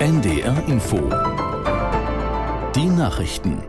NDR Info. Die Nachrichten.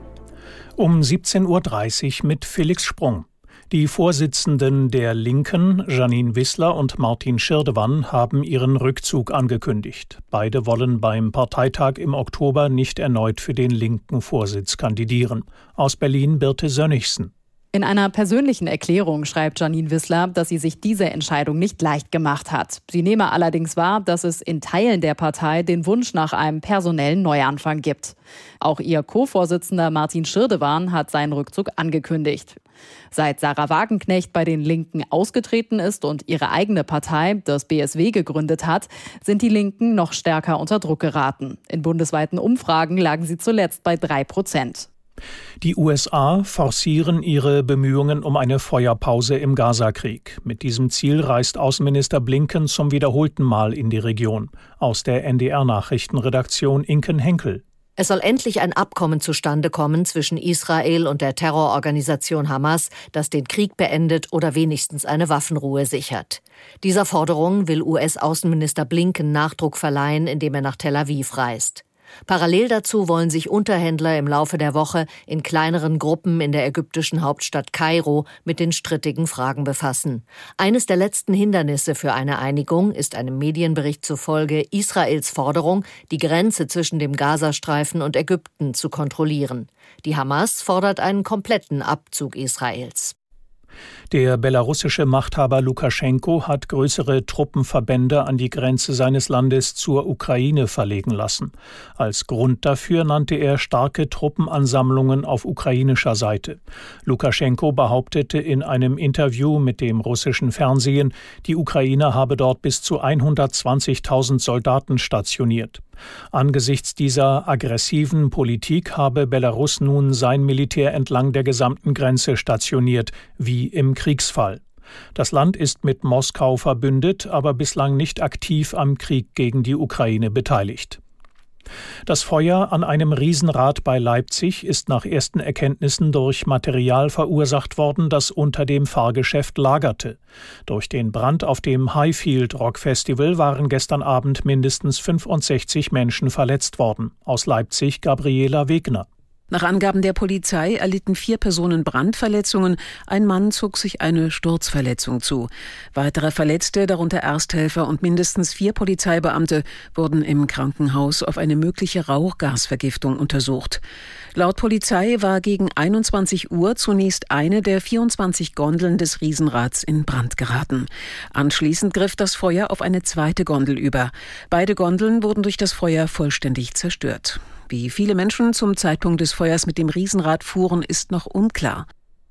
Um 17:30 Uhr mit Felix Sprung. Die Vorsitzenden der Linken, Jeanine Wissler und Martin Schirdewan, haben ihren Rückzug angekündigt. Beide wollen beim Parteitag im Oktober nicht erneut für den linken Vorsitz kandidieren. Aus Berlin Birte Sönnigsen. In einer persönlichen Erklärung schreibt Jeanine Wissler, dass sie sich diese Entscheidung nicht leicht gemacht hat. Sie nehme allerdings wahr, dass es in Teilen der Partei den Wunsch nach einem personellen Neuanfang gibt. Auch ihr Co-Vorsitzender Martin Schirdewan hat seinen Rückzug angekündigt. Seit Sarah Wagenknecht bei den Linken ausgetreten ist und ihre eigene Partei, das BSW, gegründet hat, sind die Linken noch stärker unter Druck geraten. In bundesweiten Umfragen lagen sie zuletzt bei 3%. Die USA forcieren ihre Bemühungen um eine Feuerpause im Gazakrieg. Mit diesem Ziel reist Außenminister Blinken zum wiederholten Mal in die Region. Aus der NDR-Nachrichtenredaktion Inken Henkel. Es soll endlich ein Abkommen zustande kommen zwischen Israel und der Terrororganisation Hamas, das den Krieg beendet oder wenigstens eine Waffenruhe sichert. Dieser Forderung will US-Außenminister Blinken Nachdruck verleihen, indem er nach Tel Aviv reist. Parallel dazu wollen sich Unterhändler im Laufe der Woche in kleineren Gruppen in der ägyptischen Hauptstadt Kairo mit den strittigen Fragen befassen. Eines der letzten Hindernisse für eine Einigung ist einem Medienbericht zufolge Israels Forderung, die Grenze zwischen dem Gazastreifen und Ägypten zu kontrollieren. Die Hamas fordert einen kompletten Abzug Israels. Der belarussische Machthaber Lukaschenko hat größere Truppenverbände an die Grenze seines Landes zur Ukraine verlegen lassen. Als Grund dafür nannte er starke Truppenansammlungen auf ukrainischer Seite. Lukaschenko behauptete in einem Interview mit dem russischen Fernsehen, die Ukraine habe dort bis zu 120.000 Soldaten stationiert. Angesichts dieser aggressiven Politik habe Belarus nun sein Militär entlang der gesamten Grenze stationiert, wie im Kriegsfall. Das Land ist mit Moskau verbündet, aber bislang nicht aktiv am Krieg gegen die Ukraine beteiligt. Das Feuer an einem Riesenrad bei Leipzig ist nach ersten Erkenntnissen durch Material verursacht worden, das unter dem Fahrgeschäft lagerte. Durch den Brand auf dem Highfield Rock Festival waren gestern Abend mindestens 65 Menschen verletzt worden. Aus Leipzig Gabriela Wegner. Nach Angaben der Polizei erlitten 4 Personen Brandverletzungen. Ein Mann zog sich eine Sturzverletzung zu. Weitere Verletzte, darunter Ersthelfer und mindestens 4 Polizeibeamte, wurden im Krankenhaus auf eine mögliche Rauchgasvergiftung untersucht. Laut Polizei war gegen 21 Uhr zunächst eine der 24 Gondeln des Riesenrads in Brand geraten. Anschließend griff das Feuer auf eine zweite Gondel über. Beide Gondeln wurden durch das Feuer vollständig zerstört. Wie viele Menschen zum Zeitpunkt des Feuers mit dem Riesenrad fuhren, ist noch unklar.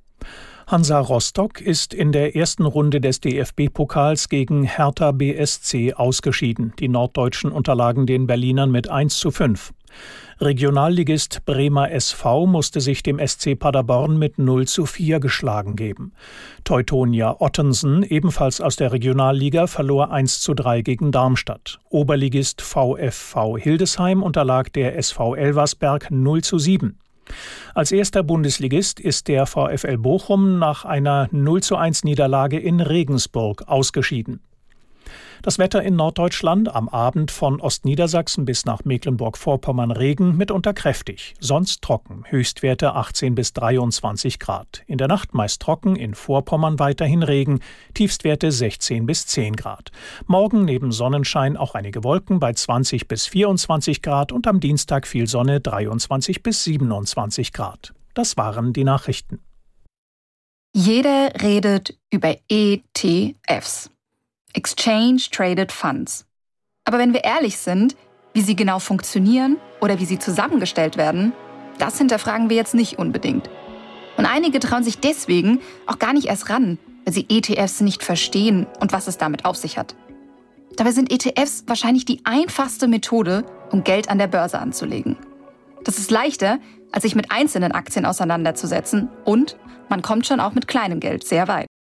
Hansa Rostock ist in der ersten Runde des DFB-Pokals gegen Hertha BSC ausgeschieden. Die Norddeutschen unterlagen den Berlinern mit 1:5. Regionalligist Bremer SV musste sich dem SC Paderborn mit 0:4 geschlagen geben. Teutonia Ottensen, ebenfalls aus der Regionalliga, verlor 1:3 gegen Darmstadt. Oberligist VfV Hildesheim unterlag der SV Elversberg 0:7. Als erster Bundesligist ist der VfL Bochum nach einer 0:1 Niederlage in Regensburg ausgeschieden. Das Wetter in Norddeutschland: am Abend von Ostniedersachsen bis nach Mecklenburg-Vorpommern Regen, mitunter kräftig, sonst trocken, Höchstwerte 18 bis 23 Grad. In der Nacht meist trocken, in Vorpommern weiterhin Regen, Tiefstwerte 16 bis 10 Grad. Morgen neben Sonnenschein auch einige Wolken bei 20 bis 24 Grad und am Dienstag viel Sonne 23 bis 27 Grad. Das waren die Nachrichten. Jeder redet über ETFs. Exchange Traded Funds. Aber wenn wir ehrlich sind, wie sie genau funktionieren oder wie sie zusammengestellt werden, das hinterfragen wir jetzt nicht unbedingt. Und einige trauen sich deswegen auch gar nicht erst ran, weil sie ETFs nicht verstehen und was es damit auf sich hat. Dabei sind ETFs wahrscheinlich die einfachste Methode, um Geld an der Börse anzulegen. Das ist leichter, als sich mit einzelnen Aktien auseinanderzusetzen, und man kommt schon auch mit kleinem Geld sehr weit.